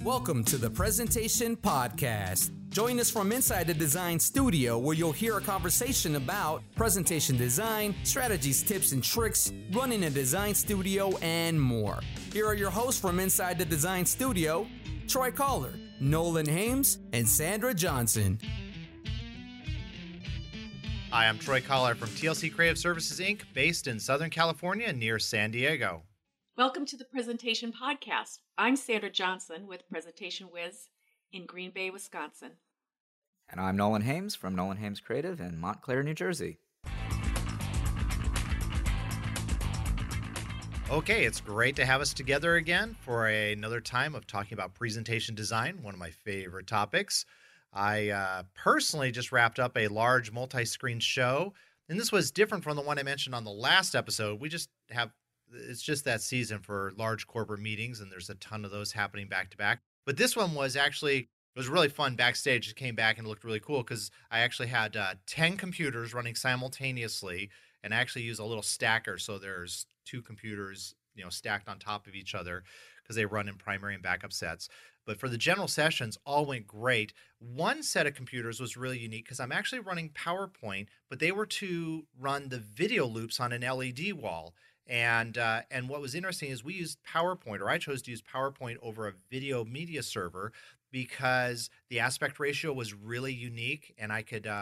Welcome to the Presentation Podcast. Join us from inside the design studio where you'll hear a conversation about presentation design, strategies, tips, and tricks, running a design studio, and more. Here are your hosts from inside the design studio, Troy Collar, Nolan Hames, and Sandra Johnson. Hi, I'm Troy Collar from TLC Creative Services, Inc., based in Southern California near San Diego. Welcome to the Presentation Podcast. I'm Sandra Johnson with Presentation Wiz in Green Bay, Wisconsin. And I'm Nolan Hames from Nolan Hames Creative in Montclair, New Jersey. Okay, it's great to have us together again for another time of talking about presentation design, one of my favorite topics. I personally just wrapped up a large multi-screen show, and this was different from the one I mentioned on the last episode. It's just that season for large corporate meetings, and there's a ton of those happening back to back. But this one was really fun backstage. It came back and it looked really cool because I actually had 10 computers running simultaneously, and I actually use a little stacker. So there's two computers, stacked on top of each other because they run in primary and backup sets. But for the general sessions, all went great. One set of computers was really unique because I'm actually running PowerPoint, but they were to run the video loops on an LED wall. And what was interesting is we used PowerPoint, or I chose to use PowerPoint over a video media server because the aspect ratio was really unique, and I could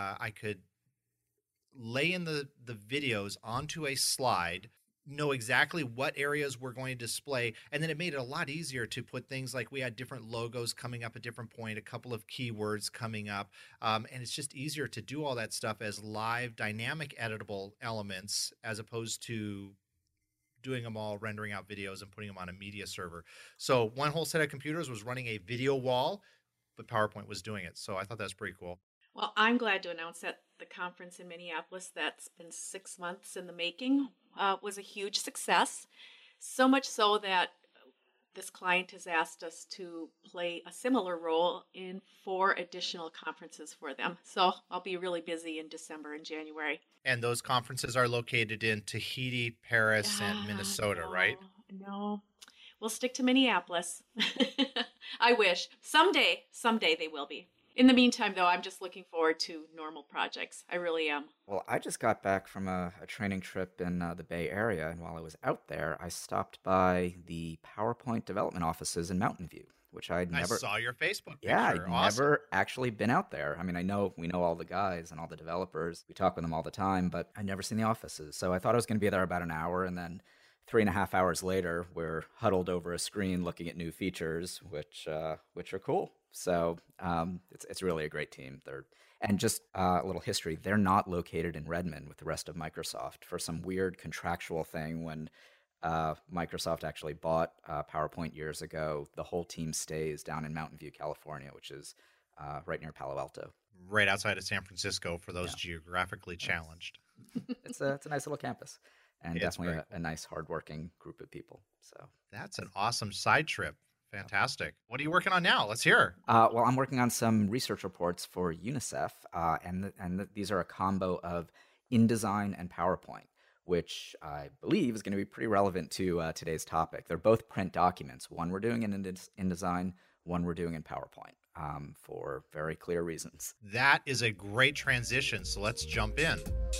lay in the videos onto a slide, know exactly what areas we're going to display, and then it made it a lot easier to put things like we had different logos coming up at different point, a couple of keywords coming up, and it's just easier to do all that stuff as live dynamic editable elements as opposed to doing them all, rendering out videos and putting them on a media server. So one whole set of computers was running a video wall, but PowerPoint was doing it. So I thought that was pretty cool. Well, I'm glad to announce that the conference in Minneapolis that's been 6 months in the making was a huge success. So much so that this client has asked us to play a similar role in 4 additional conferences for them. So I'll be really busy in December and January. And those conferences are located in Tahiti, Paris, and Minnesota, right? No, we'll stick to Minneapolis. I wish. Someday they will be. In the meantime, though, I'm just looking forward to normal projects. I really am. Well, I just got back from a training trip in the Bay Area, and while I was out there, I stopped by the PowerPoint development offices in Mountain View, which I saw your Facebook picture. Yeah, I'd Awesome. never actually been out there. I mean, we know all the guys and all the developers. We talk with them all the time, but I'd never seen the offices. So I thought I was going to be there about an hour, and then 3.5 hours later, we're huddled over a screen looking at new features, which are cool. So it's really a great team. And just a little history, they're not located in Redmond with the rest of Microsoft for some weird contractual thing. When Microsoft actually bought PowerPoint years ago, the whole team stays down in Mountain View, California, which is right near Palo Alto. Right outside of San Francisco for those geographically challenged. It's a nice little campus. And It's definitely a nice, hardworking group of people. So that's an awesome side trip. Fantastic. What are you working on now? Let's hear. Well, I'm working on some research reports for UNICEF, these are a combo of InDesign and PowerPoint, which I believe is going to be pretty relevant to today's topic. They're both print documents. One we're doing in InDesign, one we're doing in PowerPoint, for very clear reasons. That is a great transition. So let's jump in.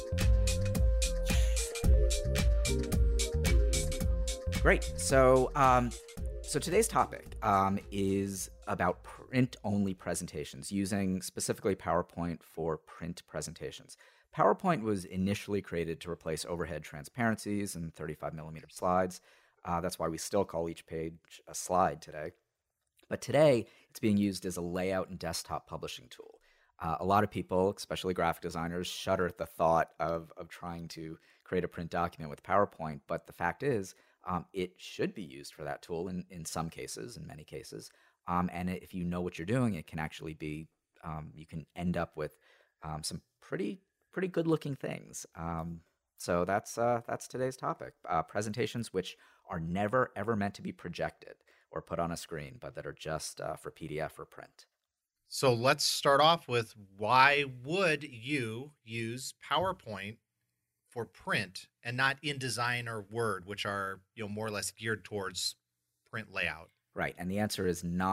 Great. So today's topic is about print-only presentations, using specifically PowerPoint for print presentations. PowerPoint was initially created to replace overhead transparencies and 35mm slides. That's why we still call each page a slide today. But today, it's being used as a layout and desktop publishing tool. A lot of people, especially graphic designers, shudder at the thought of trying to create a print document with PowerPoint, but the fact is, it should be used for that tool in some cases, in many cases. And if you know what you're doing, it can actually be, you can end up with some pretty good looking things. So that's today's topic. Presentations which are never ever meant to be projected or put on a screen, but that are just for PDF or print. So let's start off with, why would you use PowerPoint for print and not InDesign or Word, which are more or less geared towards print layout? Right, and the answer is not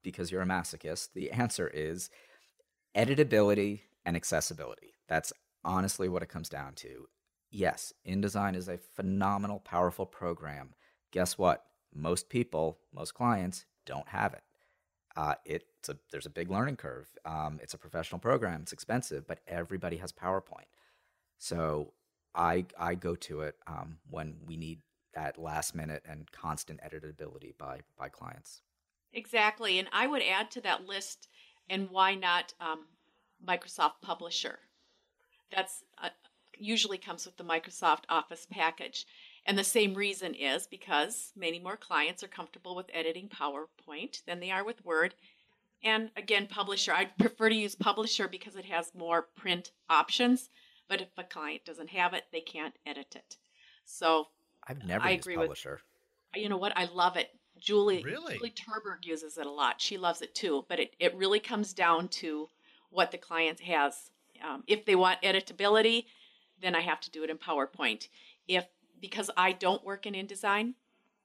because you're a masochist, the answer is editability and accessibility. That's honestly what it comes down to. Yes, InDesign is a phenomenal, powerful program. Guess what? Most people, most clients don't have it. There's a big learning curve. It's a professional program. It's expensive, but everybody has PowerPoint. So I go to it when we need that last minute and constant editability by clients. Exactly. And I would add to that list, and why not Microsoft Publisher? That's usually comes with the Microsoft Office package. And the same reason is because many more clients are comfortable with editing PowerPoint than they are with Word. And again, Publisher, I'd prefer to use Publisher because it has more print options. But if a client doesn't have it, they can't edit it. So I've never used Publisher. You know what? I love it. Julie Really? Turberg uses it a lot. She loves it too. But it really comes down to what the client has. If they want editability, then I have to do it in PowerPoint. Because I don't work in InDesign,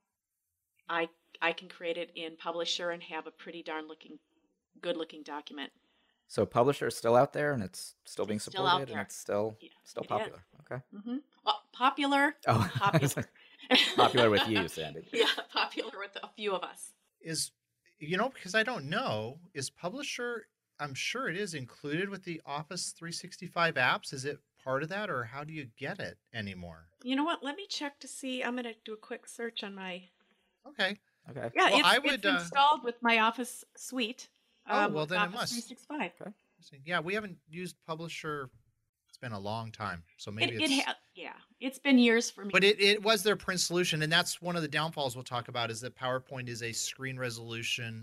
I can create it in Publisher and have a pretty good looking document. So Publisher is still out there and it's still being supported, still out there. And it's still popular. Is. Okay. Mm-hmm. Well, popular. Oh, popular. Popular with you, Sandy. Yeah, popular with a few of us. Because I don't know, is Publisher, I'm sure it is included with the Office 365 apps. Is it part of that, or how do you get it anymore? You know what? Let me check to see. I'm going to do a quick search on my... Okay. Yeah, well, it's installed with my Office suite. Then Office it must. 365. Okay. Yeah, we haven't used Publisher. It's been a long time, so maybe it's been years for me. But it was their print solution, and that's one of the downfalls we'll talk about, is that PowerPoint is a screen resolution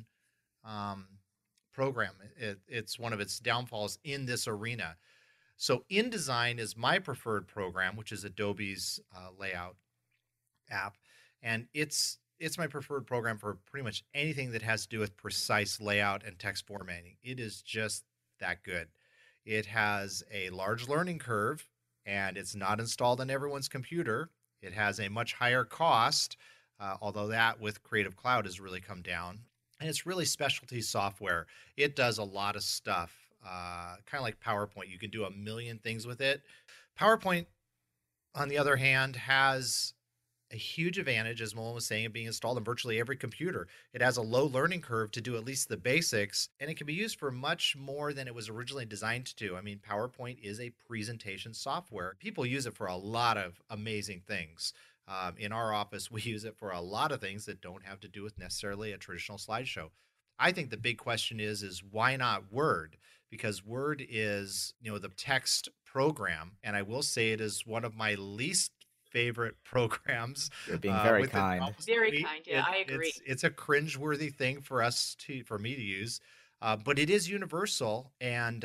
program. It's one of its downfalls in this arena. So InDesign is my preferred program, which is Adobe's layout app, and it's my preferred program for pretty much anything that has to do with precise layout and text formatting. It is just that good. It has a large learning curve, and it's not installed on everyone's computer. It has a much higher cost, although that with Creative Cloud has really come down. And it's really specialty software. It does a lot of stuff, kind of like PowerPoint. You can do a million things with it. PowerPoint, on the other hand, has a huge advantage, as Malone was saying, of being installed on virtually every computer. It has a low learning curve to do at least the basics, and it can be used for much more than it was originally designed to do. I mean, PowerPoint is a presentation software. People use it for a lot of amazing things. In our office, we use it for a lot of things that don't have to do with necessarily a traditional slideshow. I think the big question is why not Word? Because Word is, the text program, and I will say it is one of my least favorite programs. You're being very kind. Very kind. Yeah, I agree. It's a cringeworthy thing for me to use, but it is universal. And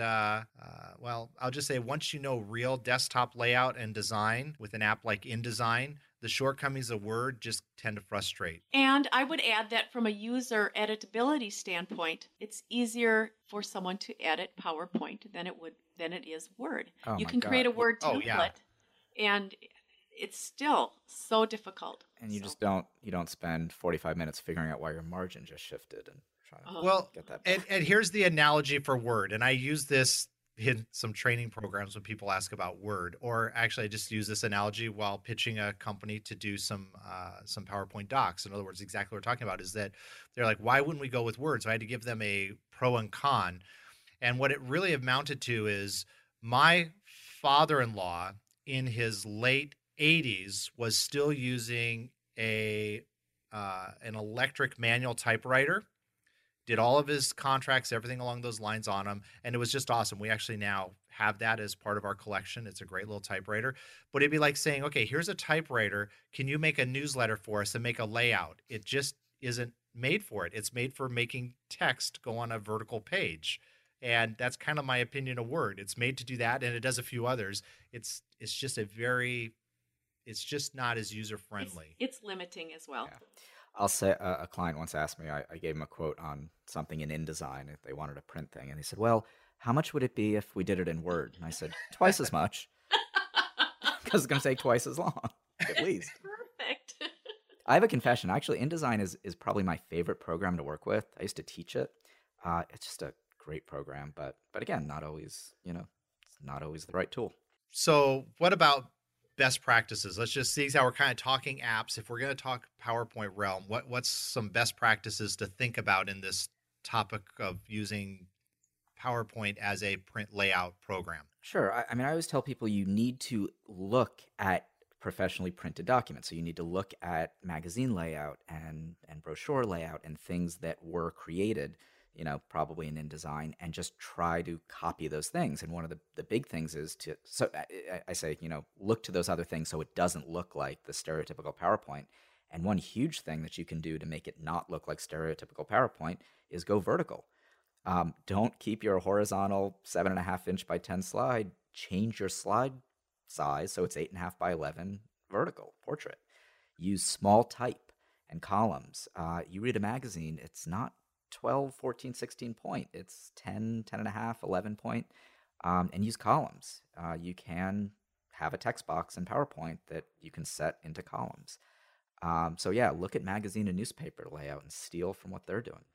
I'll just say, once you know real desktop layout and design with an app like InDesign, the shortcomings of Word just tend to frustrate. And I would add that from a user editability standpoint, it's easier for someone to edit PowerPoint than it is Word. Oh, you can create a Word template, yeah. And it's still so difficult. And you don't spend 45 minutes figuring out why your margin just shifted and trying to get that back. And here's the analogy for Word, and I use this in some training programs when people ask about Word, or actually I just use this analogy while pitching a company to do some PowerPoint docs. In other words, exactly what we're talking about is that they're like, why wouldn't we go with Word? So I had to give them a pro and con. And what it really amounted to is my father-in-law in his late 80s was still using an electric manual typewriter, did all of his contracts, everything along those lines on them, and it was just awesome. We actually now have that as part of our collection. It's a great little typewriter. But it'd be like saying, okay, here's a typewriter. Can you make a newsletter for us and make a layout? It just isn't made for it. It's made for making text go on a vertical page. And that's kind of my opinion of Word. It's made to do that, and it does a few others. It's just not as user-friendly. It's limiting as well. Yeah. I'll say a client once asked me, I gave him a quote on something in InDesign. If they wanted a print thing. And he said, well, how much would it be if we did it in Word? And I said, twice as much. Because it's going to take twice as long, at least. Perfect. I have a confession. Actually, InDesign is probably my favorite program to work with. I used to teach it. It's just a great program, but again, not always, it's not always the right tool. So what about best practices? Let's just see how we're kind of talking apps. If we're going to talk PowerPoint realm, what's some best practices to think about in this topic of using PowerPoint as a print layout program? Sure. I mean, I always tell people you need to look at professionally printed documents. So you need to look at magazine layout and brochure layout and things that were created, probably in InDesign, and just try to copy those things. And one of the big things is I say, look to those other things so it doesn't look like the stereotypical PowerPoint. And one huge thing that you can do to make it not look like stereotypical PowerPoint is go vertical. Don't keep your horizontal 7.5 inch by 10 slide. Change your slide size so it's 8.5 by 11 vertical portrait. Use small type and columns. You read a magazine, it's not 12, 14, 16 point. It's 10, 10.5, 11 point. And use columns. You can have a text box in PowerPoint that you can set into columns. So yeah, look at magazine and newspaper layout and steal from what they're doing.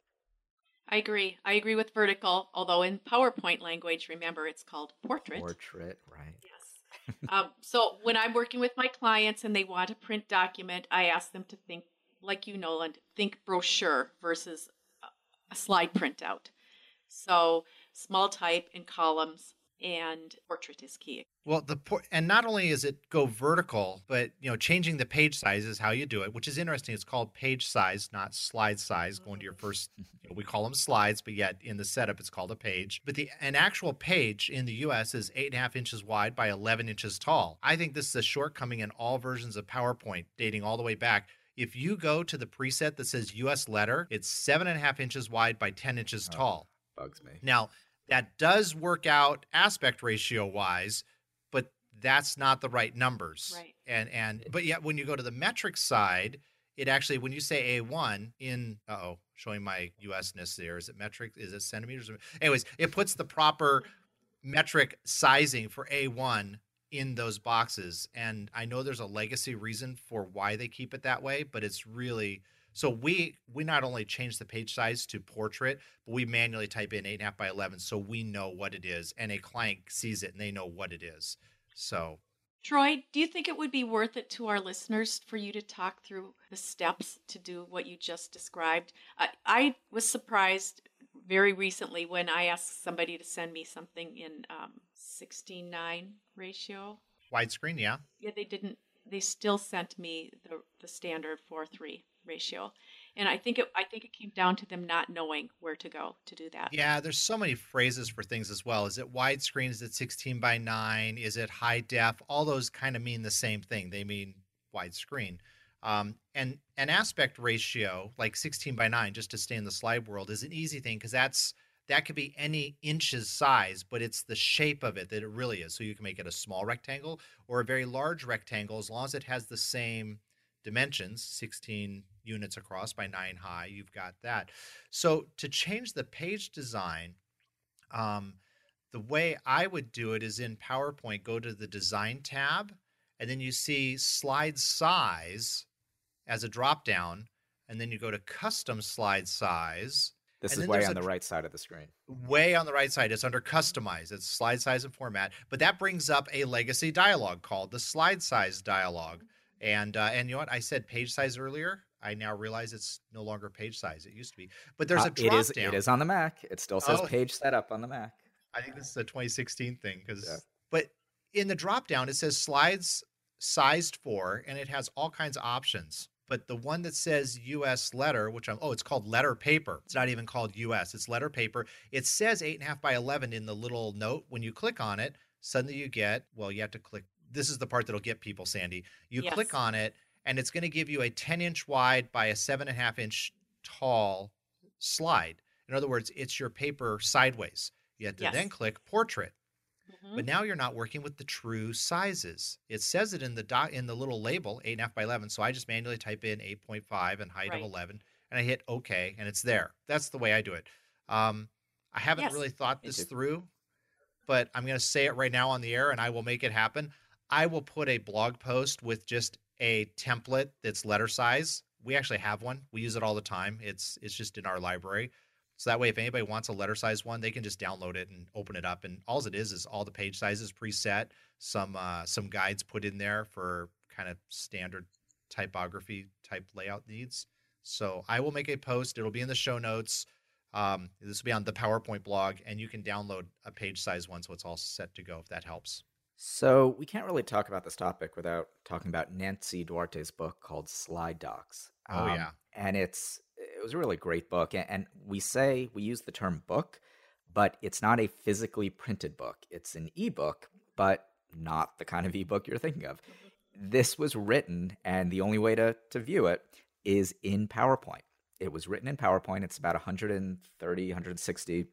I agree. I agree with vertical, although in PowerPoint language, remember, it's called portrait. Portrait, right. Yes. So when I'm working with my clients and they want a print document, I ask them to think, like Nolan, think brochure versus a slide printout. So small type in columns and portrait is key. Well, and not only is it go vertical, but changing the page size is how you do it, which is interesting. It's called page size, not slide size. Going to your first, we call them slides, but yet in the setup it's called a page. But an actual page in the U.S. is 8.5 inches wide by 11 inches tall. I think this is a shortcoming in all versions of PowerPoint, dating all the way back. If you go to the preset that says U.S. letter, it's 7.5 inches wide by 10 inches tall. Bugs me. Now, that does work out aspect ratio wise, but that's not the right numbers. Right. But yet when you go to the metric side, it actually, when you say A1 in, showing my US-ness there, is it metric? Is it centimeters? Anyways, it puts the proper metric sizing for A1 in those boxes. And I know there's a legacy reason for why they keep it that way, but it's really... So we not only change the page size to portrait, but we manually type in 8.5 by 11 so we know what it is, and a client sees it and they know what it is. So, Troy, do you think it would be worth it to our listeners for you to talk through the steps to do what you just described? I was surprised very recently when I asked somebody to send me something in 16:9 ratio. Widescreen, yeah. Yeah, they didn't. They still sent me the standard 4:3 ratio, and I think it came down to them not knowing where to go to do that. Yeah, there's so many phrases for things as well. Is it widescreen? Is it 16 by 9? Is it high def? All those kind of mean the same thing. They mean widescreen. And an aspect ratio like 16 by 9, just to stay in the slide world, is an easy thing because that could be any inches size, but it's the shape of it that it really is. So you can make it a small rectangle or a very large rectangle as long as it has the same dimensions, 16 units across by 9 high, you've got that. So to change the page design, the way I would do it is in PowerPoint, go to the Design tab, and then you see Slide Size as a drop-down, and then you go to Custom Slide Size. This is way on the right side of the screen. Way on the right side. It's under Customize. It's Slide Size and Format. But that brings up a legacy dialog called the Slide Size dialog. And you know what? I said page size earlier. I now realize it's no longer page size. It used to be. But there's a drop down. It is on the Mac. It still says page setup on the Mac. I think this is a 2016 thing. But in the drop down, it says slides sized for, and it has all kinds of options. But the one that says US letter, which it's called letter paper. It's not even called US. It's letter paper. It says 8.5 by 11 in the little note. When you click on it, suddenly you get, you have to click. This is the part that'll get people, Sandy. You click on it, and it's going to give you a 10-inch wide by a 7.5 inch tall slide. In other words, it's your paper sideways. You have to then click portrait. But now you're not working with the true sizes. It says it in the little label, 8.5 by 11. So I just manually type in 8.5 and height of 11, and I hit OK, and it's there. That's the way I do it. I haven't really thought this through, but I'm going to say it right now on the air, and I will make it happen. I will put a blog post with just a template that's letter size. We actually have one. We use it all the time. It's just in our library. So that way, if anybody wants a letter size one, they can just download it and open it up. And all it is all the page sizes preset, some guides put in there for kind of standard typography type layout needs. So I will make a post. It'll be in the show notes. This will be on the PowerPoint blog, and you can download a page size one, so it's all set to go, if that helps. So we can't really talk about this topic without talking about Nancy Duarte's book called Slide Docs. Oh, yeah. And it was a really great book. And we use the term book, but it's not a physically printed book. It's an ebook, but not the kind of ebook you're thinking of. This was written, and the only way to view it is in PowerPoint. It was written in PowerPoint. It's about 130, 160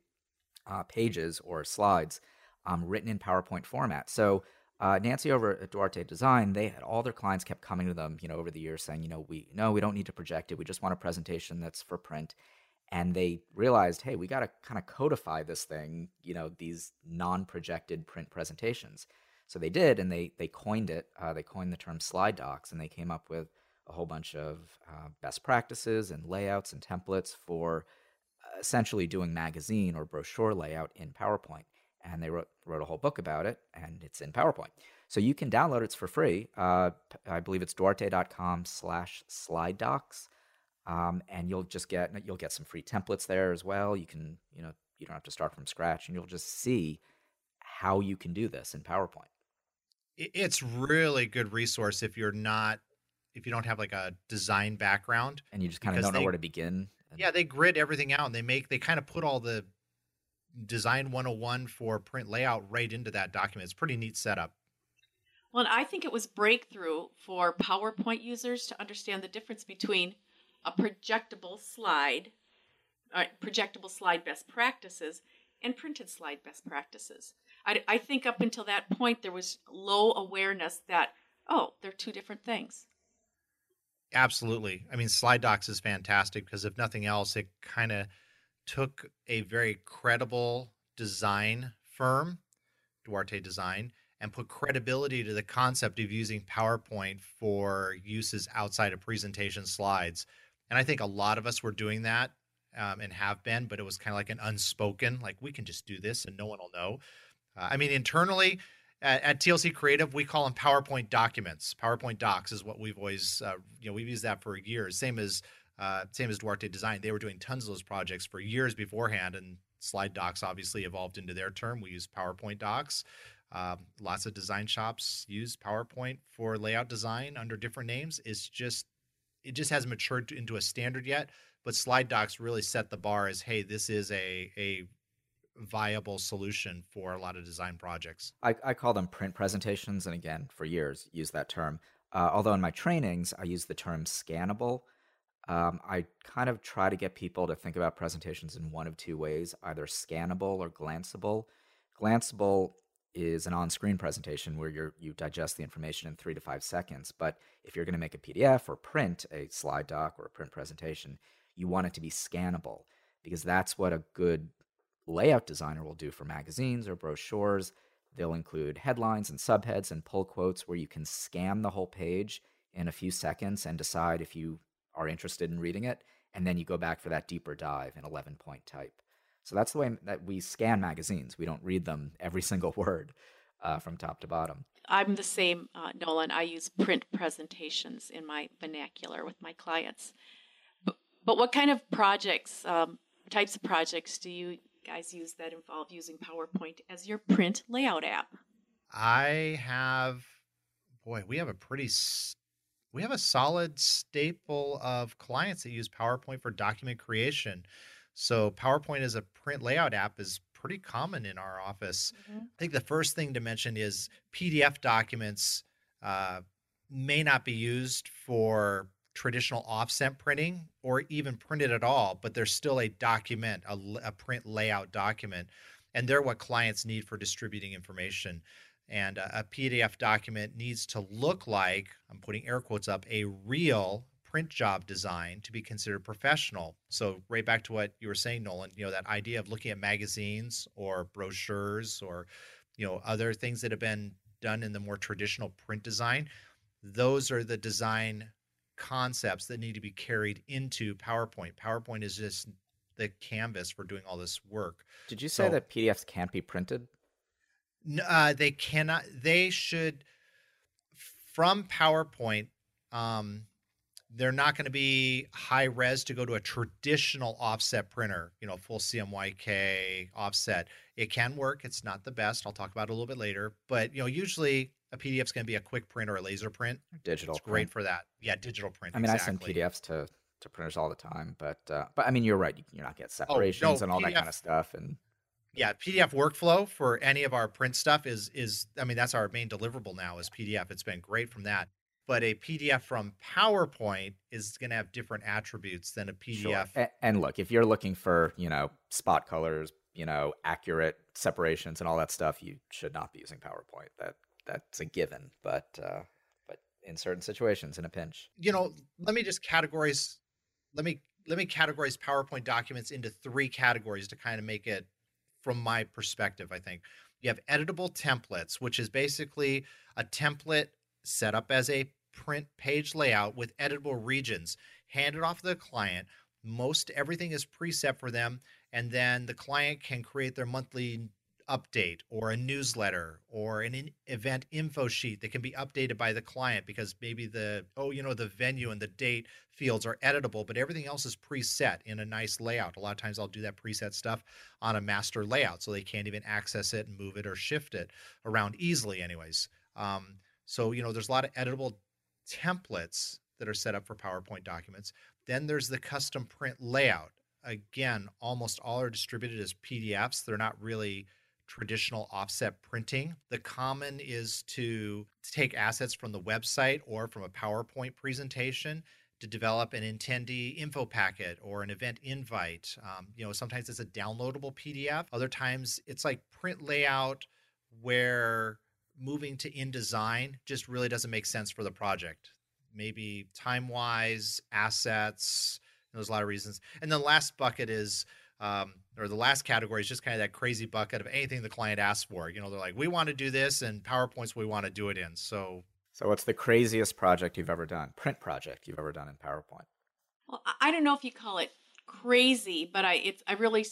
pages or slides written in PowerPoint format. So Nancy over at Duarte Design, they had all their clients kept coming to them, over the years saying, we don't need to project it. We just want a presentation that's for print. And they realized, hey, we got to kind of codify this thing, these non-projected print presentations. So they did, and they coined it. They coined the term slide docs, and they came up with a whole bunch of best practices and layouts and templates for essentially doing magazine or brochure layout in PowerPoint. And they wrote a whole book about it, and it's in PowerPoint. So you can download it. It's for free. I believe it's duarte.com/slide docs. And you'll get some free templates there as well. You can, you don't have to start from scratch, and you'll just see how you can do this in PowerPoint. It's really good resource if you don't have like a design background. And you just kind of don't know where to begin. Yeah, they grid everything out, and they kind of put all the design 101 for print layout right into that document. It's a pretty neat setup. Well, and I think it was breakthrough for PowerPoint users to understand the difference between a projectable slide best practices, and printed slide best practices. I think up until that point, there was low awareness that, they're two different things. Absolutely. I mean, Slide Docs is fantastic because if nothing else, it kind of took a very credible design firm, Duarte Design, and put credibility to the concept of using PowerPoint for uses outside of presentation slides. And I think a lot of us were doing that and have been, but it was kind of like an unspoken, like we can just do this and no one will know. Internally at TLC Creative, we call them PowerPoint documents. PowerPoint docs is what we've always, we've used that for years. Same as Duarte Design. They were doing tons of those projects for years beforehand, and Slide Docs obviously evolved into their term. We use PowerPoint docs. Lots of design shops use PowerPoint for layout design under different names. It just hasn't matured into a standard yet, but Slide Docs really set the bar as, hey, this is a viable solution for a lot of design projects. I call them print presentations, and again, for years, use that term. Although in my trainings, I use the term scannable. I kind of try to get people to think about presentations in one of two ways, either scannable or glanceable. Glanceable is an on-screen presentation where you digest the information in 3 to 5 seconds. But if you're going to make a PDF or print a slide doc or a print presentation, you want it to be scannable, because that's what a good layout designer will do for magazines or brochures. They'll include headlines and subheads and pull quotes where you can scan the whole page in a few seconds and decide if you are interested in reading it, and then you go back for that deeper dive in 11-point type. So that's the way that we scan magazines. We don't read them every single word from top to bottom. I'm the same, Nolan. I use print presentations in my vernacular with my clients. But what kind of projects, types of projects do you guys use that involve using PowerPoint as your print layout app? We have a solid staple of clients that use PowerPoint for document creation. So PowerPoint as a print layout app is pretty common in our office. Mm-hmm. I think the first thing to mention is PDF documents may not be used for traditional offset printing or even printed at all, but they're still a document, a print layout document, and they're what clients need for distributing information. And a PDF document needs to look like, I'm putting air quotes up, a real print job design to be considered professional. So right back to what you were saying, Nolan, that idea of looking at magazines or brochures or, other things that have been done in the more traditional print design. those are the design concepts that need to be carried into PowerPoint. PowerPoint is just the canvas for doing all this work. Did you say that PDFs can't be printed? They cannot. They should, from PowerPoint, they're not going to be high res to go to a traditional offset printer, full CMYK offset. It can work. It's not the best. I'll talk about it a little bit later. But, usually a PDF is going to be a quick print or a laser print. Digital. It's great for that. Yeah, digital print. I mean, exactly. I send PDFs to printers all the time, but I mean, you're right. You're not getting separations and all PDF, that kind of stuff. And yeah, PDF workflow for any of our print stuff is I mean, that's our main deliverable now is PDF. It's been great from that. But a PDF from PowerPoint is going to have different attributes than a PDF. Sure. And look, if you're looking for, spot colors, accurate separations and all that stuff, you should not be using PowerPoint. That's a given. But in certain situations, in a pinch, let me just categorize. Let me categorize PowerPoint documents into 3 categories to kind of make it from my perspective. I think you have editable templates, which is basically a template set up as a print page layout with editable regions handed off to the client. Most everything is preset for them, and then the client can create their monthly update or a newsletter or an event info sheet that can be updated by the client because maybe the venue and the date fields are editable, but everything else is preset in a nice layout. A lot of times I'll do that preset stuff on a master layout so they can't even access it and move it or shift it around easily anyways. So, there's a lot of editable templates that are set up for PowerPoint documents. Then there's the custom print layout. Again, almost all are distributed as PDFs. They're not really traditional offset printing. The common is to take assets from the website or from a PowerPoint presentation to develop an attendee info packet or an event invite. Sometimes it's a downloadable PDF. Other times it's like print layout where moving to InDesign just really doesn't make sense for the project. Maybe time-wise, assets, there's a lot of reasons. And the last bucket is, or the last category is just kind of that crazy bucket of anything the client asks for. They're like, we want to do this, and PowerPoint's what we want to do it in. So what's the craziest project you've ever done? Print project you've ever done in PowerPoint? Well, I don't know if you call it crazy, but it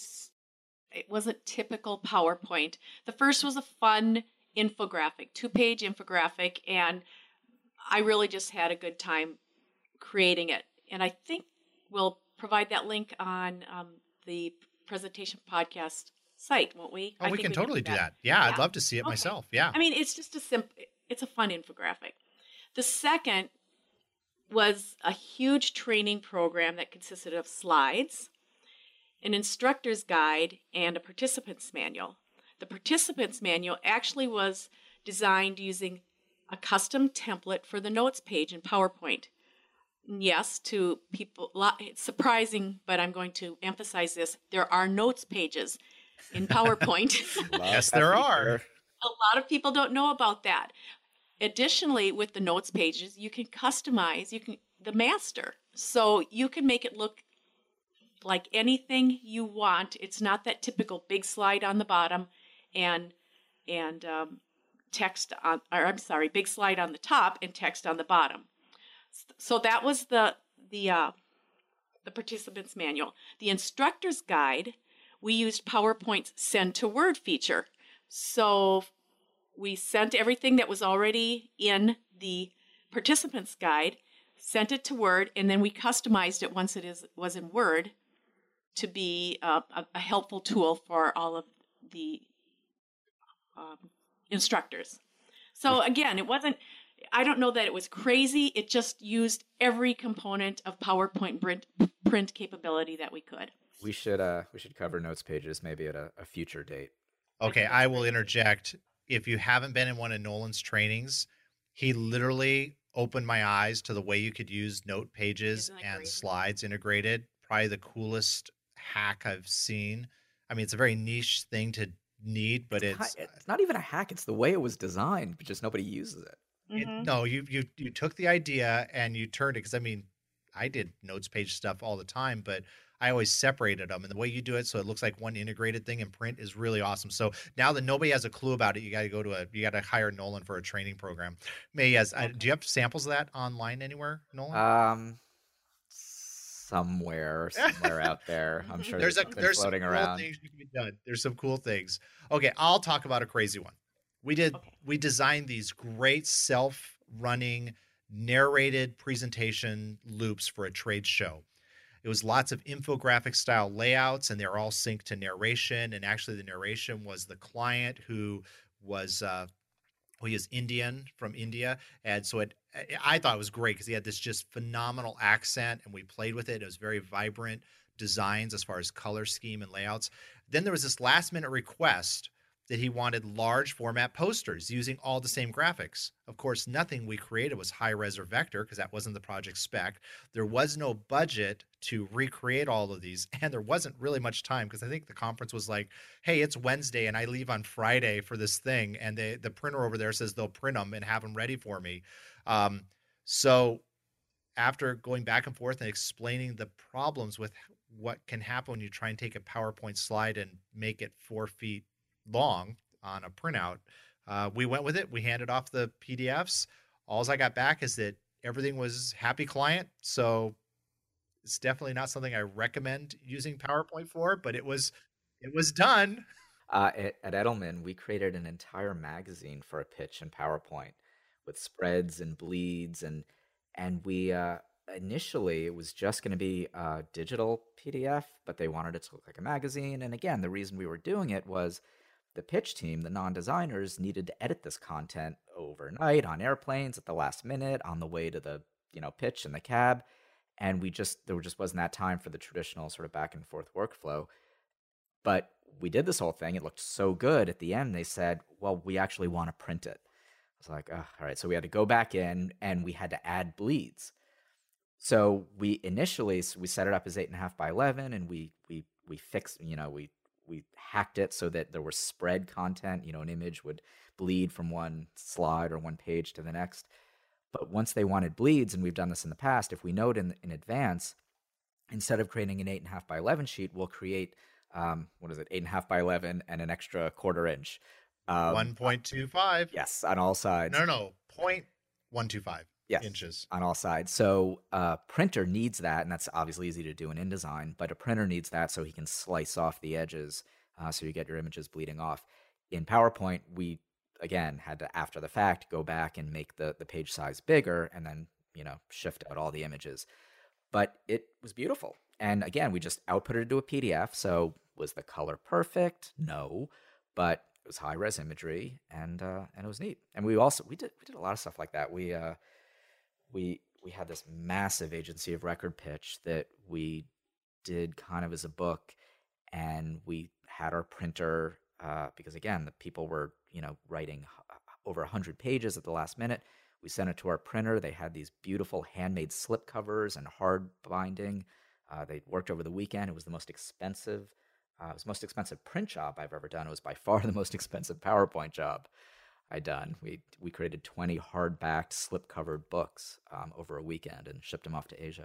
wasn't typical PowerPoint. The first was a fun infographic, 2-page infographic, and I really just had a good time creating it. And I think we'll provide that link on the presentation podcast site, won't we? Oh, we can totally do that. Yeah, I'd love to see it myself. Yeah. I mean, it's just it's a fun infographic. The second was a huge training program that consisted of slides, an instructor's guide, and a participant's manual. The participant's manual actually was designed using a custom template for the notes page in PowerPoint. Yes, to people, it's surprising, but I'm going to emphasize this. There are notes pages in PowerPoint. Yes, there are. A lot of people don't know about that. Additionally, with the notes pages, you can customize the master. So you can make it look like anything you want. It's not that typical big slide on the bottom and text on, or I'm sorry, big slide on the top and text on the bottom. So that was the participant's manual. The instructor's guide, we used PowerPoint's send to Word feature. So we sent everything that was already in the participant's guide, sent it to Word, and then we customized it once it was in Word to be a helpful tool for all of the instructors. So again, I don't know that it was crazy. It just used every component of PowerPoint print capability that we could. We should cover notes pages maybe at a future date. Okay, I will interject. If you haven't been in one of Nolan's trainings, he literally opened my eyes to the way you could use note pages and crazy? Slides integrated. Probably the coolest hack I've seen. I mean, it's a very niche thing to need, but it's not even a hack. It's the way it was designed, but just nobody uses it. Mm-hmm. No, you took the idea and you turned it, because I mean, I did notes page stuff all the time, but I always separated them. And the way you do it, so it looks like one integrated thing in print, is really awesome. So now that nobody has a clue about it, you got to hire Nolan for a training program. May has. Do you have samples of that online anywhere, Nolan? Somewhere out there. I'm sure there's something some floating cool around. things you can be done. There's some cool things. Okay, I'll talk about a crazy one. We designed these great self-running narrated presentation loops for a trade show. It was lots of infographic style layouts, and they're all synced to narration. And actually, the narration was the client who was he is Indian, from India, and so I thought it was great because he had this just phenomenal accent, and we played with it. It was very vibrant designs as far as color scheme and layouts. Then there was this last minute request that he wanted large format posters using all the same graphics. Of course, nothing we created was high res or vector because that wasn't the project spec. There was no budget to recreate all of these, and there wasn't really much time because I think the conference was like, hey, it's Wednesday and I leave on Friday for this thing, and the printer over there says they'll print them and have them ready for me. So after going back and forth and explaining the problems with what can happen when you try and take a PowerPoint slide and make it 4 feet long on a printout, we went with it. We handed off the PDFs. All I got back is that everything was happy client. So it's definitely not something I recommend using PowerPoint for, but it was done. At Edelman, we created an entire magazine for a pitch in PowerPoint with spreads and bleeds, and we initially it was just going to be a digital PDF, but they wanted it to look like a magazine. And again, the reason we were doing it was the pitch team, the non-designers, needed to edit this content overnight on airplanes at the last minute on the way to the pitch in the cab, and there just wasn't that time for the traditional sort of back and forth workflow. But we did this whole thing. It looked so good. At the end, they said, well, we actually want to print it. I was like, oh, all right. So we had to go back in and we had to add bleeds. So we set it up as 8.5 by 11, and we fixed, we hacked it so that there was spread content. An image would bleed from one slide or one page to the next. But once they wanted bleeds, and we've done this in the past, if we know it in advance, instead of creating an 8.5 by 11 sheet, we'll create 8.5 by 11 and an extra 1/4 inch. 1.25. Yes, on all sides. No, 0.125 inches. On all sides. So printer needs that, and that's obviously easy to do in InDesign, but a printer needs that so he can slice off the edges so you get your images bleeding off. In PowerPoint, we, again, had to, after the fact, go back and make the page size bigger and then, shift out all the images. But it was beautiful. And again, we just outputted it to a PDF. So was the color perfect? No. But it was high-res imagery, and it was neat. And we did a lot of stuff like that. We had this massive agency of record pitch that we did kind of as a book, and we had our printer because again, the people were writing over 100 pages at the last minute. We sent it to our printer. They had these beautiful handmade slip covers and hard binding. They worked over the weekend. It was the most expensive. It was the most expensive print job I've ever done. It was by far the most expensive PowerPoint job I'd done. We created 20 hardbacked, slip-covered books over a weekend and shipped them off to Asia.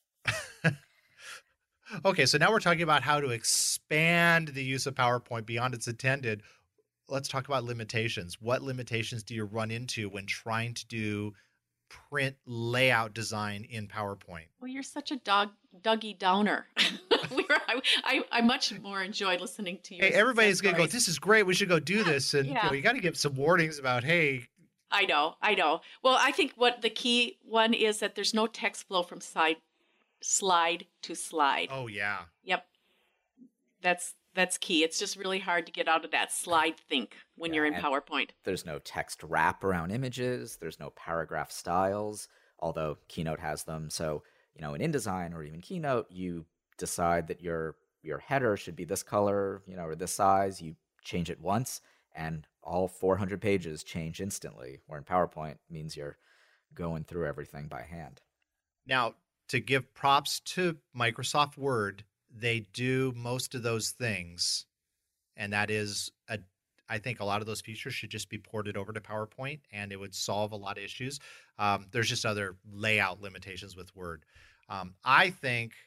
Okay, so now we're talking about how to expand the use of PowerPoint beyond its intended. Let's talk about limitations. What limitations do you run into when trying to do print layout design in PowerPoint? Well, you're such a Dougie Downer. I much more enjoyed listening to you. Hey, everybody's going to go, this is great. We should go do this. And you got to give some warnings about, hey. I know. Well, I think what the key one is that there's no text flow from slide to slide. Oh, yeah. Yep. That's key. It's just really hard to get out of that slide think when you're in PowerPoint. There's no text wrap around images. There's no paragraph styles, although Keynote has them. So, in InDesign or even Keynote, you decide that your header should be this color, or this size. You change it once, and all 400 pages change instantly. Where in PowerPoint means you're going through everything by hand. Now, to give props to Microsoft Word, they do most of those things, and that is I think a lot of those features should just be ported over to PowerPoint, and it would solve a lot of issues. There's just other layout limitations with Word. I think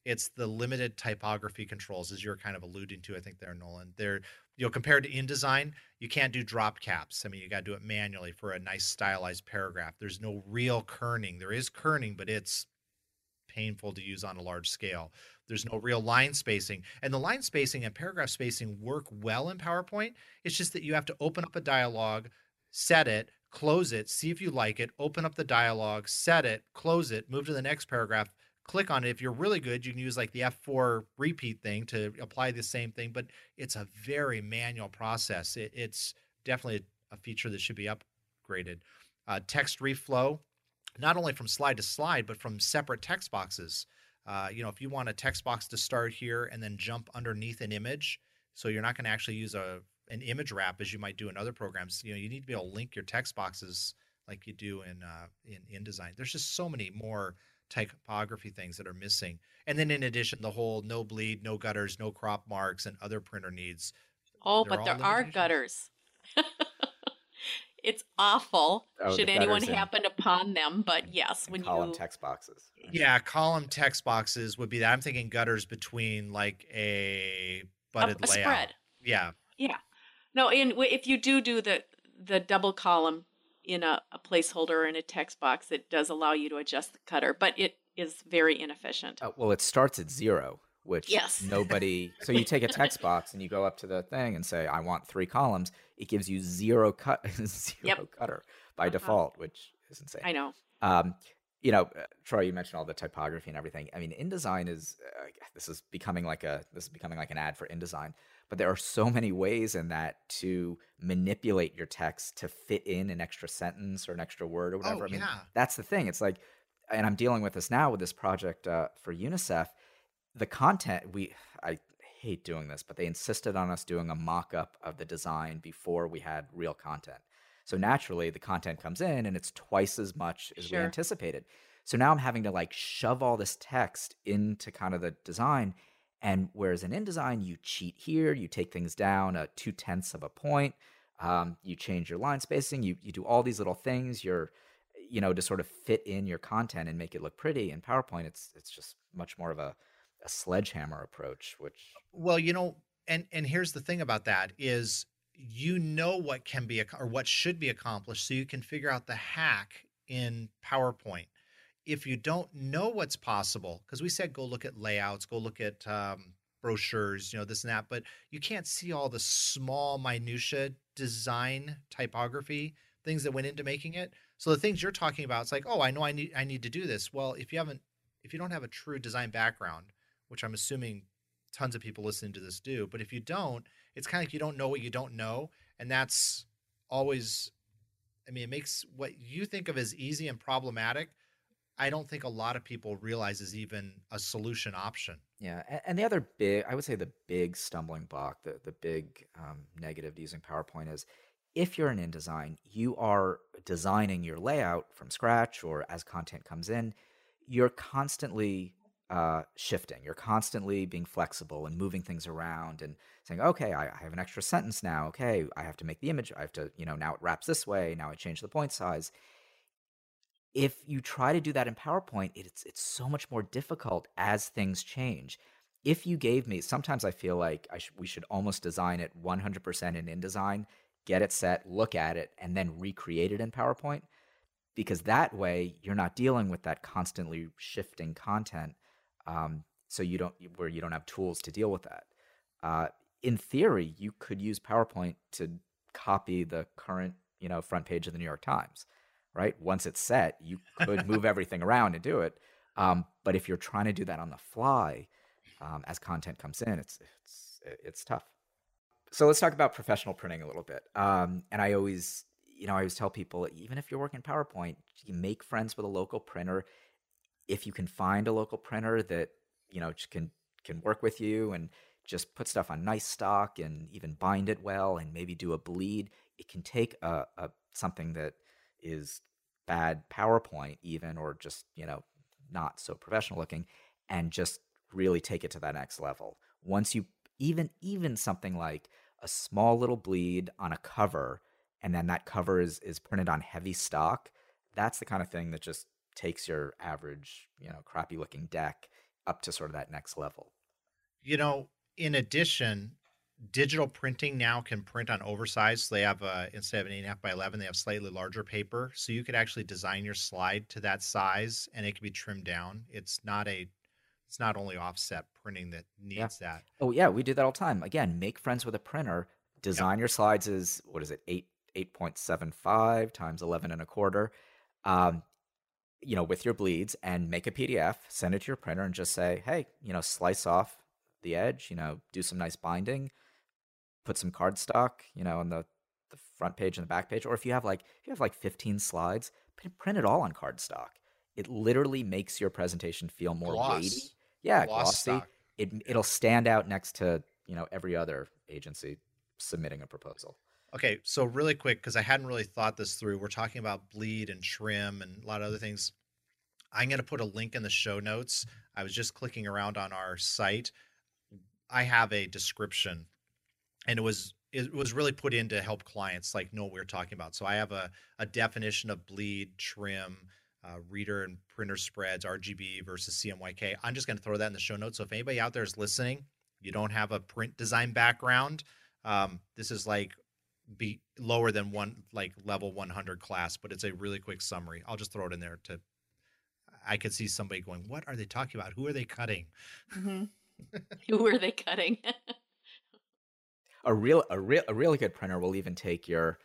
It's the limited typography controls, as you're kind of alluding to, I think there, Nolan. They're, compared to InDesign, you can't do drop caps. I mean, you got to do it manually for a nice stylized paragraph. There's no real kerning. There is kerning, but it's painful to use on a large scale. There's no real line spacing. And the line spacing and paragraph spacing work well in PowerPoint. It's just that you have to open up a dialogue, set it, close it, see if you like it, open up the dialogue, set it, close it, move to the next paragraph, click on it. If you're really good, you can use like the F4 repeat thing to apply the same thing, but it's a very manual process. It's definitely a feature that should be upgraded. Text reflow, not only from slide to slide, but from separate text boxes. If you want a text box to start here and then jump underneath an image, so you're not going to actually use an image wrap as you might do in other programs. You need to be able to link your text boxes like you do in InDesign. There's just so many more typography things that are missing. And then in addition, the whole no bleed, no gutters, no crop marks, and other printer needs. Oh, but there are gutters. It's awful. Should anyone happen upon them, but yes, when column text boxes. Yeah, column text boxes would be that. I'm thinking gutters between like a butted a layout. Spread. Yeah. Yeah. No, and if you do the double column in a placeholder or in a text box, it does allow you to adjust the cutter, but it is very inefficient. Well, it starts at 0, which nobody. So you take a text box and you go up to the thing and say, I want 3 columns. It gives you 0 cutter by default, which is insane. I know. Troy, you mentioned all the typography and everything. I mean, InDesign is this is becoming like an ad for InDesign. But there are so many ways in that to manipulate your text to fit in an extra sentence or an extra word or whatever. Oh, yeah. That's the thing. It's like, and I'm dealing with this now with this project for UNICEF. The content, I hate doing this, but they insisted on us doing a mock-up of the design before we had real content. So naturally, the content comes in and it's twice as much as we anticipated. So now I'm having to like shove all this text into kind of the design. And whereas in InDesign, you cheat here, you take things down 0.2 of a point, you change your line spacing, you do all these little things, to sort of fit in your content and make it look pretty. In PowerPoint, it's just much more of a sledgehammer approach, which... Well, and here's the thing about that is, what can be or what should be accomplished, so you can figure out the hack in PowerPoint. If you don't know what's possible, because we said go look at layouts, go look at brochures, this and that, but you can't see all the small minutia design typography things that went into making it. So the things you're talking about, it's like, oh, I know I need to do this. Well, if you don't have a true design background, which I'm assuming tons of people listening to this do, but if you don't, it's kind of like you don't know what you don't know, and that's always, it makes what you think of as easy and problematic, I don't think a lot of people realize is even a solution option. Yeah, and the big stumbling block, the big negative to using PowerPoint is, if you're in InDesign, you are designing your layout from scratch or as content comes in, you're constantly shifting. You're constantly being flexible and moving things around and saying, okay, I have an extra sentence now. Okay, I have to make the image. I have to, now it wraps this way. Now I change the point size. If you try to do that in PowerPoint, it's so much more difficult as things change. If you gave me, sometimes I feel like we should almost design it 100% in InDesign, get it set, look at it, and then recreate it in PowerPoint. Because that way, you're not dealing with that constantly shifting content, so you don't have tools to deal with that. In theory, you could use PowerPoint to copy the current, front page of the New York Times. Right? Once it's set, you could move everything around and do it. But if you're trying to do that on the fly, as content comes in, it's tough. So let's talk about professional printing a little bit. And I always tell people, even if you're working PowerPoint, you make friends with a local printer. If you can find a local printer that can work with you and just put stuff on nice stock and even bind it well and maybe do a bleed, it can take something that is bad PowerPoint even, or just, not so professional looking, and just really take it to that next level. Once you, even something like a small little bleed on a cover, and then that cover is printed on heavy stock, that's the kind of thing that just takes your average, crappy looking deck up to sort of that next level. You know, in addition, digital printing now can print on oversized. So they have, instead of an 8.5 by 11, they have slightly larger paper. So you could actually design your slide to that size and it can be trimmed down. It's not only offset printing that needs that. Oh yeah, we do that all the time. Again, make friends with a printer. Design your slides as, what is it, 8.75 times 11 and a quarter, with your bleeds, and make a PDF, send it to your printer and just say, hey, slice off the edge, do some nice binding, put some cardstock, on the front page and the back page. Or if you have like 15 slides, print it all on cardstock. It literally makes your presentation feel more weighty. Yeah, glossy. It'll stand out next to, every other agency submitting a proposal. Okay, so really quick, because I hadn't really thought this through. We're talking about bleed and trim and a lot of other things. I'm going to put a link in the show notes. I was just clicking around on our site. I have a description, and it was really put in to help clients know what we're talking about. So I have a definition of bleed, trim, reader and printer spreads, RGB versus CMYK. I'm just going to throw that in the show notes. So if anybody out there is listening, you don't have a print design background, this is be lower than level 100 class, but it's a really quick summary. I'll just throw it in there I could see somebody going, what are they talking about? Who are they cutting? Mm-hmm. Who are they cutting? A really good printer will even take your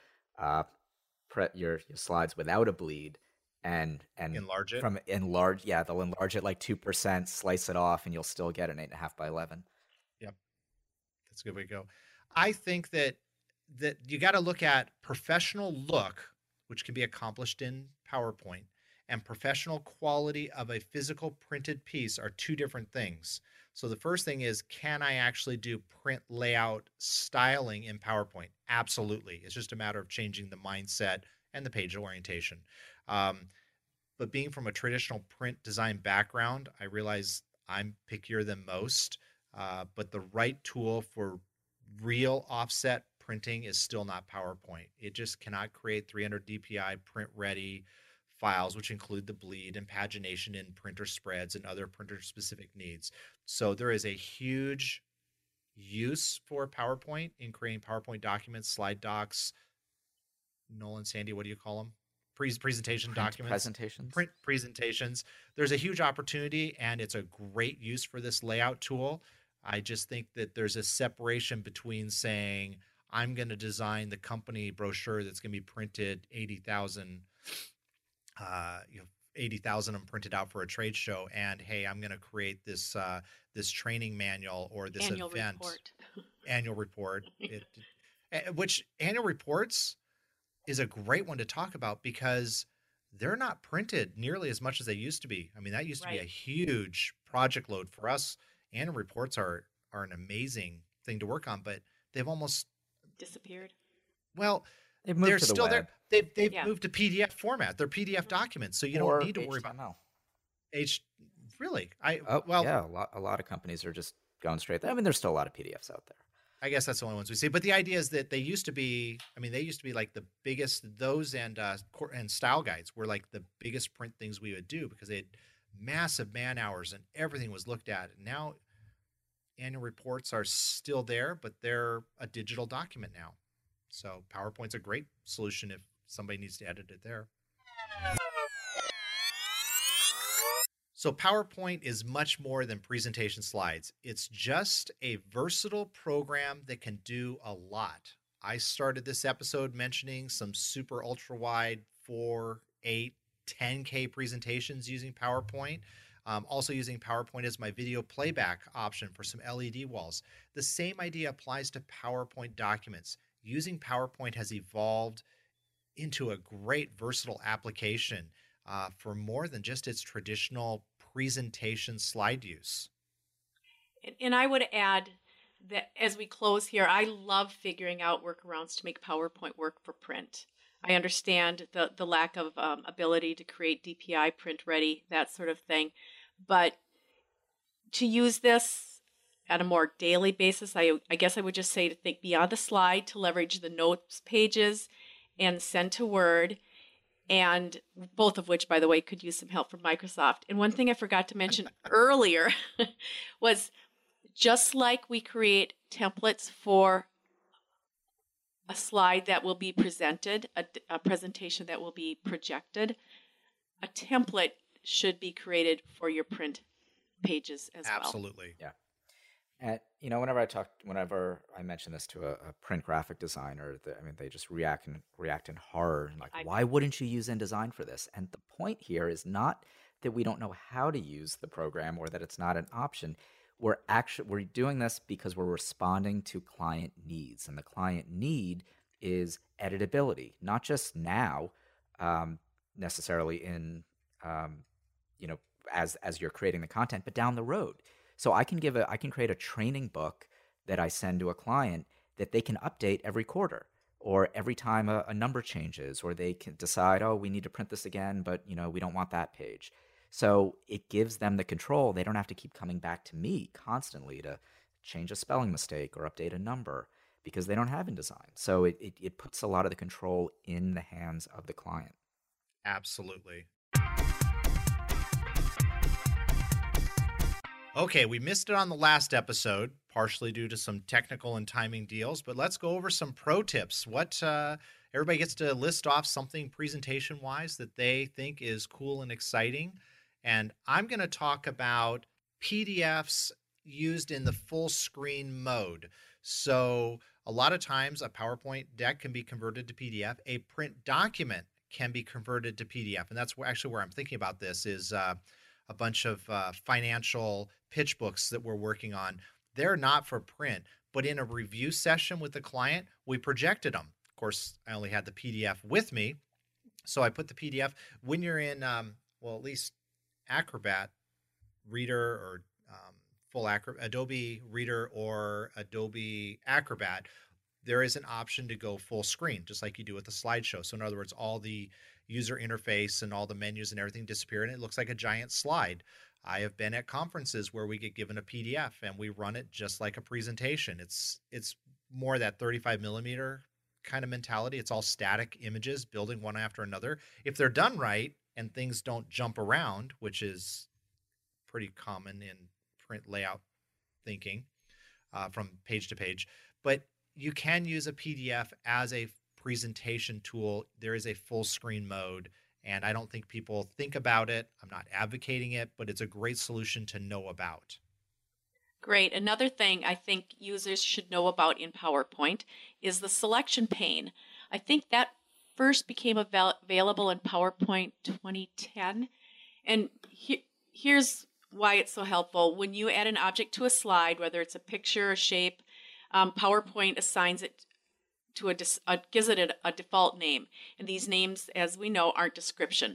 slides without a bleed and enlarge it. They'll enlarge it 2%, slice it off, and you'll still get an 8.5 by 11. Yep, that's a good way to go. I think that you got to look at professional look, which can be accomplished in PowerPoint, and professional quality of a physical printed piece are two different things. So the first thing is, can I actually do print layout styling in PowerPoint? Absolutely. It's just a matter of changing the mindset and the page orientation. But being from a traditional print design background, I realize I'm pickier than most, but the right tool for real offset printing is still not PowerPoint. It just cannot create 300 DPI print ready files, which include the bleed and pagination in printer spreads and other printer specific needs. So there is a huge use for PowerPoint in creating PowerPoint documents, slide docs. Nolan, Sandy, what do you call them? Presentation documents. Presentations. Print presentations. There's a huge opportunity, and it's a great use for this layout tool. I just think that there's a separation between saying, I'm going to design the company brochure that's going to be printed 80,000 80,000 and printed out for a trade show, and hey, I'm going to create this training manual or this annual event report. Annual report. Which annual reports is a great one to talk about because they're not printed nearly as much as they used to be. I mean, that used to be a huge project load for us. Annual reports are an amazing thing to work on, but they've almost disappeared. Well, they're still there. They've moved to PDF format. They're PDF documents, so you don't need to worry about Really? a lot of companies are just going straight there. I mean, there's still a lot of PDFs out there. I guess that's the only ones we see. But the idea is that they used to be like the biggest, those and style guides were like the biggest print things we would do because they had massive man hours and everything was looked at. And now annual reports are still there, but they're a digital document now. So PowerPoint's a great solution if somebody needs to edit it there. So PowerPoint is much more than presentation slides. It's just a versatile program that can do a lot. I started this episode mentioning some super ultra wide 4, 8, 10K presentations using PowerPoint. Also using PowerPoint as my video playback option for some LED walls. The same idea applies to PowerPoint documents. Using PowerPoint has evolved into a great versatile application for more than just its traditional presentation slide use. And I would add that as we close here, I love figuring out workarounds to make PowerPoint work for print. I understand the lack of ability to create DPI print ready, that sort of thing. But to use this at a more daily basis, I guess I would just say to think beyond the slide, to leverage the notes pages and send to Word, and both of which, by the way, could use some help from Microsoft. And one thing I forgot to mention earlier was just like we create templates for a slide that will be presented, a presentation that will be projected, a template should be created for your print pages as well. Absolutely. Yeah. And whenever I mention this to a print graphic designer, they just react in horror. Like, why wouldn't you use InDesign for this? And the point here is not that we don't know how to use the program or that it's not an option. We're doing this because we're responding to client needs, and the client need is editability, not just now, necessarily in as you're creating the content, but down the road. So I can create a training book that I send to a client that they can update every quarter or every time a number changes, or they can decide, oh, we need to print this again, but we don't want that page. So it gives them the control. They don't have to keep coming back to me constantly to change a spelling mistake or update a number because they don't have InDesign. So it puts a lot of the control in the hands of the client. Absolutely. Okay, we missed it on the last episode, partially due to some technical and timing deals, but let's go over some pro tips. What everybody gets to list off something presentation-wise that they think is cool and exciting. And I'm going to talk about PDFs used in the full screen mode. So a lot of times a PowerPoint deck can be converted to PDF. A print document can be converted to PDF. And that's actually where I'm thinking about this is a bunch of financial pitch books that we're working on. They're not for print, but in a review session with the client, we projected them. Of course, I only had the PDF with me. So I put the PDF when you're in, at least Acrobat Reader or Adobe Reader or Adobe Acrobat, there is an option to go full screen, just like you do with the slideshow. So in other words, all the user interface and all the menus and everything disappear, and it looks like a giant slide. I have been at conferences where we get given a PDF and we run it just like a presentation. It's more that 35 millimeter kind of mentality. It's all static images building one after another. If they're done right and things don't jump around, which is pretty common in print layout thinking from page to page, but you can use a PDF as a presentation tool. There is a full screen mode, and I don't think people think about it. I'm not advocating it, but it's a great solution to know about. Great. Another thing I think users should know about in PowerPoint is the selection pane. I think that first became available in PowerPoint 2010. And here's why it's so helpful. When you add an object to a slide, whether it's a picture, a shape, PowerPoint assigns it to gives it a default name. And these names, as we know, aren't descriptive.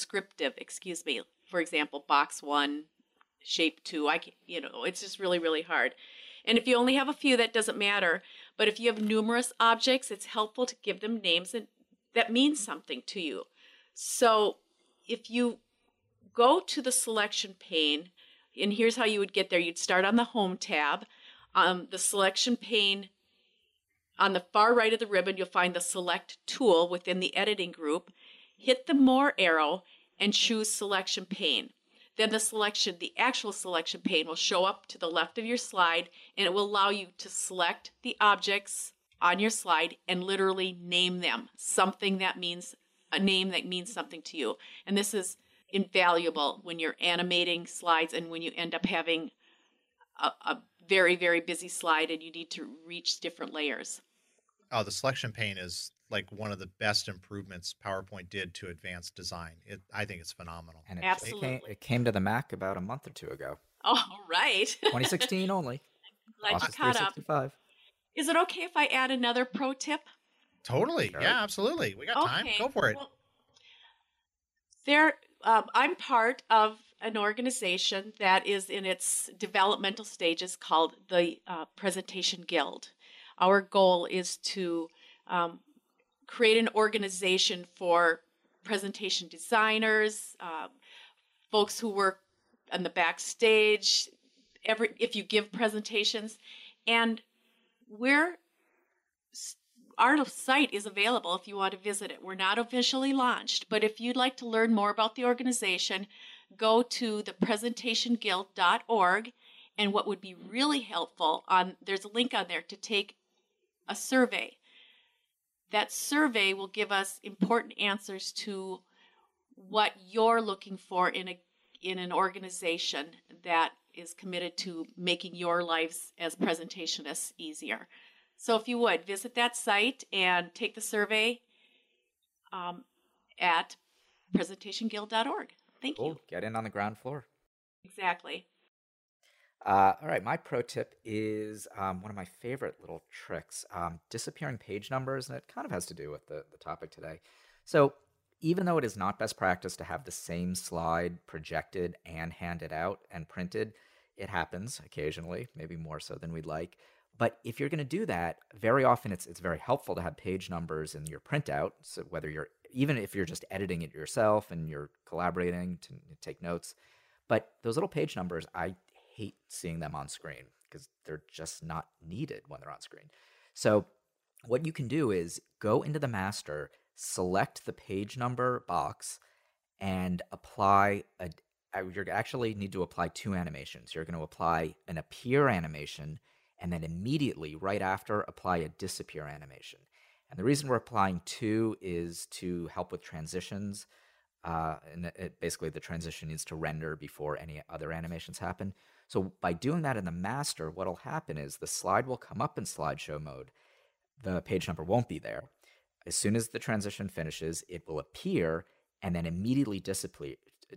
For example, box 1, shape 2. It's just really, really hard. And if you only have a few, that doesn't matter. But if you have numerous objects, it's helpful to give them names that mean something to you. So if you go to the selection pane, and here's how you would get there. You'd start on the Home tab. The selection pane, on the far right of the ribbon, you'll find the Select tool within the editing group. Hit the More arrow and choose Selection Pane. Then the actual selection pane will show up to the left of your slide, and it will allow you to select the objects on your slide and literally name them, a name that means something to you. And this is invaluable when you're animating slides and when you end up having a very, very busy slide and you need to reach different layers. Oh, the selection pane is like one of the best improvements PowerPoint did to advanced design. I think it's phenomenal. And Absolutely. It came to the Mac about a month or two ago. Oh, right. 2016 only. Glad Office you caught up. 365. Is it okay if I add another pro tip? Totally. Sure. Yeah, absolutely. We got time. Go for it. Well, I'm part of an organization that is in its developmental stages called the Presentation Guild. Our goal is to create an organization for presentation designers, folks who work on the backstage, if you give presentations. And our site is available if you want to visit it. We're not officially launched, but if you'd like to learn more about the organization, go to thepresentationguild.org. And what would be really helpful, there's a link on there to take a survey. That survey will give us important answers to what you're looking for in an organization that is committed to making your lives as presentationists easier. So if you would, visit that site and take the survey at presentationguild.org. Thank you. Get in on the ground floor. Exactly. All right, my pro tip is one of my favorite little tricks, disappearing page numbers, and it kind of has to do with the topic today. So even though it is not best practice to have the same slide projected and handed out and printed, it happens occasionally, maybe more so than we'd like. But if you're going to do that, very often it's very helpful to have page numbers in your printout. So even if you're just editing it yourself and you're collaborating to take notes, but those little page numbers, I hate seeing them on screen because they're just not needed when they're on screen. So what you can do is go into the master, select the page number box, and apply you actually need to apply two animations. You're going to apply an appear animation, and then immediately right after apply a disappear animation. And the reason we're applying two is to help with transitions. Basically the transition needs to render before any other animations happen. So by doing that in the master, what'll happen is the slide will come up in slideshow mode. The page number won't be there. As soon as the transition finishes, it will appear and then immediately disappear.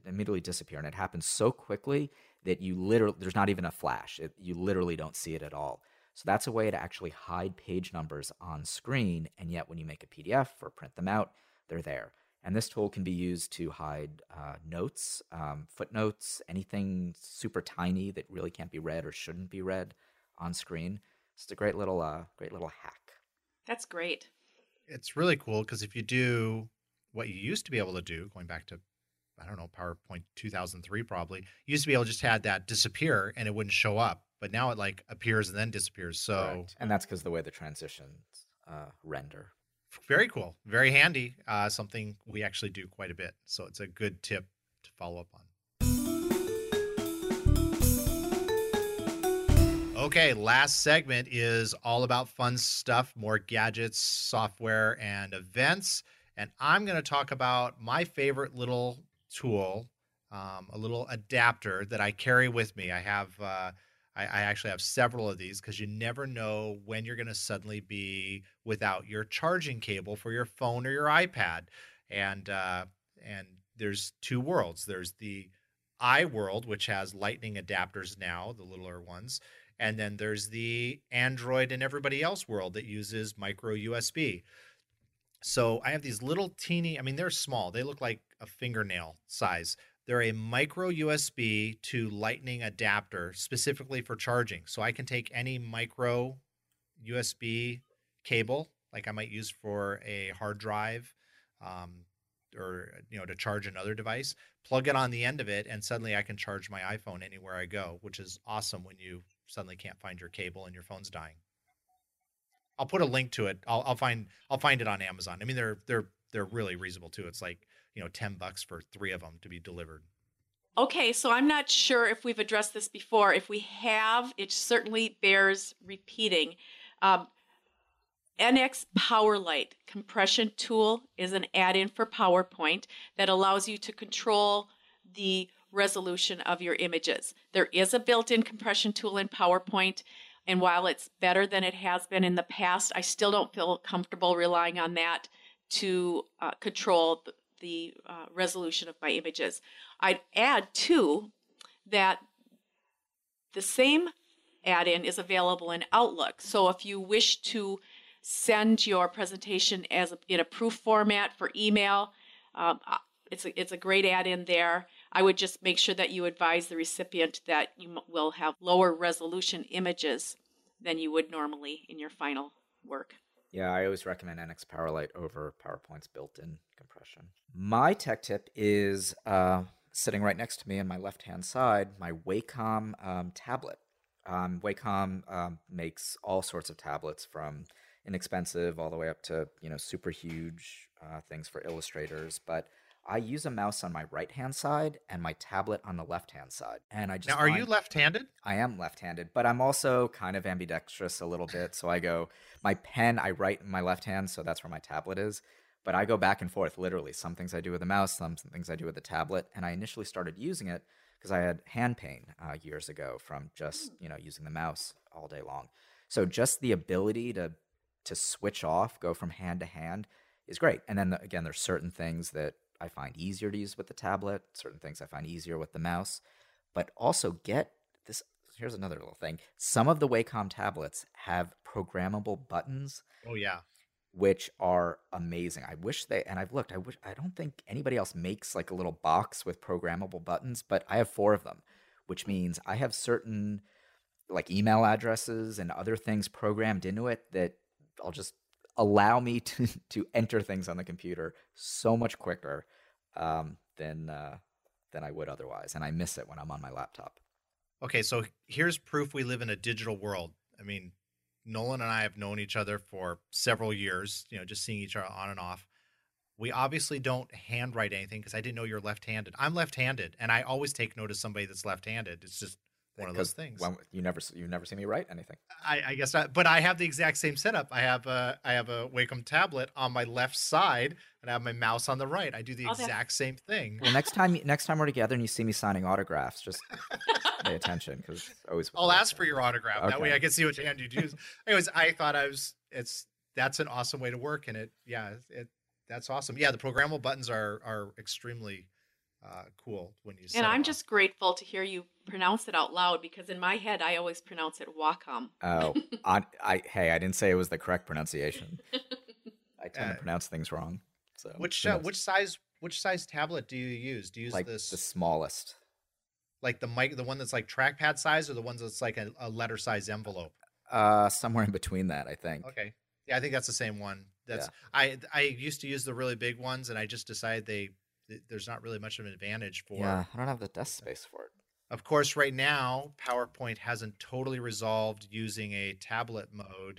And it happens so quickly that there's not even a flash. You literally don't see it at all. So that's a way to actually hide page numbers on screen, and yet when you make a PDF or print them out, they're there. And this tool can be used to hide notes, footnotes, anything super tiny that really can't be read or shouldn't be read on screen. It's a great little hack. That's great. It's really cool because if you do what you used to be able to do, going back to, I don't know, PowerPoint 2003 probably, you used to be able to just have that disappear and it wouldn't show up. But now it like appears and then disappears. So, correct. And that's because the way the transitions render. Very cool. Very handy. Something we actually do quite a bit. So it's a good tip to follow up on. Okay, last segment is all about fun stuff, more gadgets, software, and events. And I'm going to talk about my favorite little tool, a little adapter that I carry with me. I have I actually have several of these because you never know when you're going to suddenly be without your charging cable for your phone or your iPad. And there's two worlds. There's the iWorld, which has lightning adapters now, the littler ones. And then there's the Android and everybody else world that uses micro USB. So I have these little teeny, they're small. They look like a fingernail size. They're a micro USB to lightning adapter specifically for charging. So I can take any micro USB cable, like I might use for a hard drive or to charge another device, plug it on the end of it, and suddenly I can charge my iPhone anywhere I go, which is awesome when you suddenly can't find your cable and your phone's dying. I'll put a link to it. I'll find it on Amazon. They're really reasonable too. It's like, $10 for 3 of them to be delivered. Okay, so I'm not sure if we've addressed this before. If we have, it certainly bears repeating. NX PowerLight compression tool is an add-in for PowerPoint that allows you to control the resolution of your images. There is a built-in compression tool in PowerPoint, and while it's better than it has been in the past, I still don't feel comfortable relying on that to control the resolution of my images. I'd add too that the same add-in is available in Outlook. So if you wish to send your presentation in a proof format for email, it's a great add-in there. I would just make sure that you advise the recipient that you will have lower resolution images than you would normally in your final work. Yeah, I always recommend NX PowerLight over PowerPoint's built-in compression. My tech tip is sitting right next to me on my left-hand side, my Wacom tablet. Wacom makes all sorts of tablets from inexpensive all the way up to, super huge things for illustrators. But I use a mouse on my right-hand side and my tablet on the left-hand side. And I just Now, are you left-handed? I am left-handed, but I'm also kind of ambidextrous a little bit. So my pen, I write in my left hand, so that's where my tablet is. But I go back and forth, literally. Some things I do with the mouse, some things I do with the tablet. And I initially started using it because I had hand pain years ago from just, using the mouse all day long. So just the ability to switch off, go from hand to hand is great. And then again, there's certain things that I find easier to use with the tablet, certain things I find easier with the mouse. But also get this, here's another little thing. Some of the Wacom tablets have programmable buttons. Oh, yeah. Which are amazing. I don't think anybody else makes like a little box with programmable buttons, but I have 4 of them, which means I have certain like email addresses and other things programmed into it that I'll just allow me to enter things on the computer so much quicker than I would otherwise. And I miss it when I'm on my laptop. Okay, so here's proof we live in a digital world. I mean, Nolan and I have known each other for several years, just seeing each other on and off. We obviously don't handwrite anything because I didn't know you're left-handed. I'm left-handed, and I always take note of somebody that's left-handed. It's just one of those things. You've never seen me write anything. I guess not, but I have the exact same setup. I have a Wacom tablet on my left side, and I have my mouse on the right. I do the exact same thing. Well, next time we're together and you see me signing autographs, just pay attention because always. I'll ask for your autograph. Okay. That way I can see which hand you use. Anyways, I thought that's an awesome way to work, and that's awesome. Yeah, the programmable buttons are extremely cool when you. And I'm just grateful to hear you pronounce it out loud because in my head I always pronounce it Wacom. Oh, I didn't say it was the correct pronunciation. I tend to pronounce things wrong. So which size tablet do you use? Do you use like the smallest? Like the one that's like trackpad size, or the ones that's like a letter size envelope? Somewhere in between that, I think. Okay, yeah, I think that's the same one. I used to use the really big ones, and I just decided there's not really much of an advantage for. Yeah, I don't have the desk space for it. Of course, right now PowerPoint hasn't totally resolved using a tablet mode,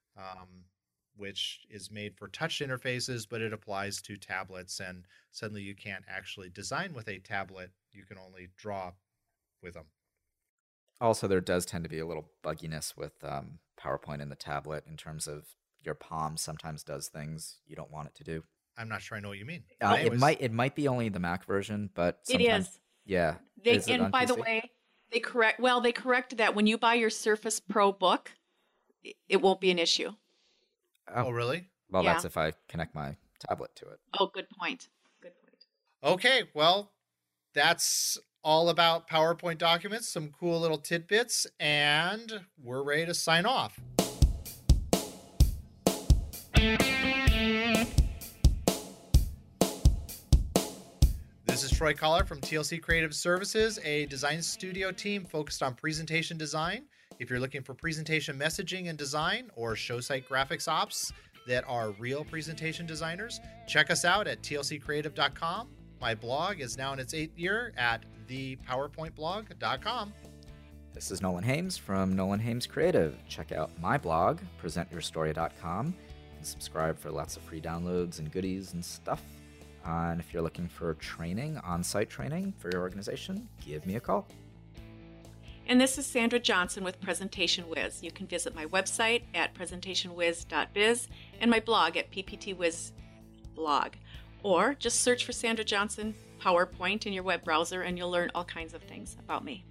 which is made for touch interfaces, but it applies to tablets, and suddenly you can't actually design with a tablet. You can only draw with them. Also, there does tend to be a little bugginess with PowerPoint in the tablet in terms of your palm sometimes does things you don't want it to do. I'm not sure I know what you mean. It might be only the Mac version, but it is. Yeah. And by the way, they corrected that when you buy your Surface Pro book, it won't be an issue. Oh really? Well, that's if I connect my tablet to it. Oh, good point. Okay, well, that's all about PowerPoint documents, some cool little tidbits, and we're ready to sign off. This is Troy Collar from TLC Creative Services, a design studio team focused on presentation design. If you're looking for presentation messaging and design or show site graphics ops that are real presentation designers, check us out at tlccreative.com. My blog is now in its 8th year at thepowerpointblog.com. This is Nolan Hames from Nolan Hames Creative. Check out my blog, presentyourstory.com, and subscribe for lots of free downloads and goodies and stuff. And if you're looking for training, on-site training for your organization, give me a call. And this is Sandra Johnson with Presentation Wiz. You can visit my website at presentationwiz.biz and my blog at pptwizblog. Or just search for Sandra Johnson PowerPoint in your web browser and you'll learn all kinds of things about me.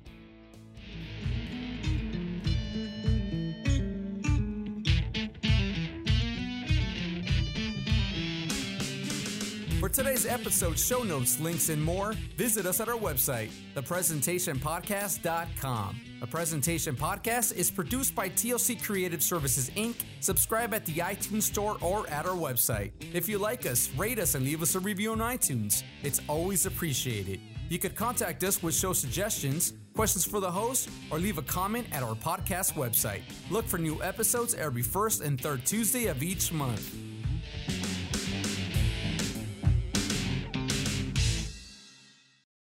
For today's episode, show notes, links, and more, visit us at our website, thepresentationpodcast.com. A Presentation Podcast is produced by TLC Creative Services, Inc. Subscribe at the iTunes Store or at our website. If you like us, rate us and leave us a review on iTunes. It's always appreciated. You could contact us with show suggestions, questions for the host, or leave a comment at our podcast website. Look for new episodes every first and third Tuesday of each month.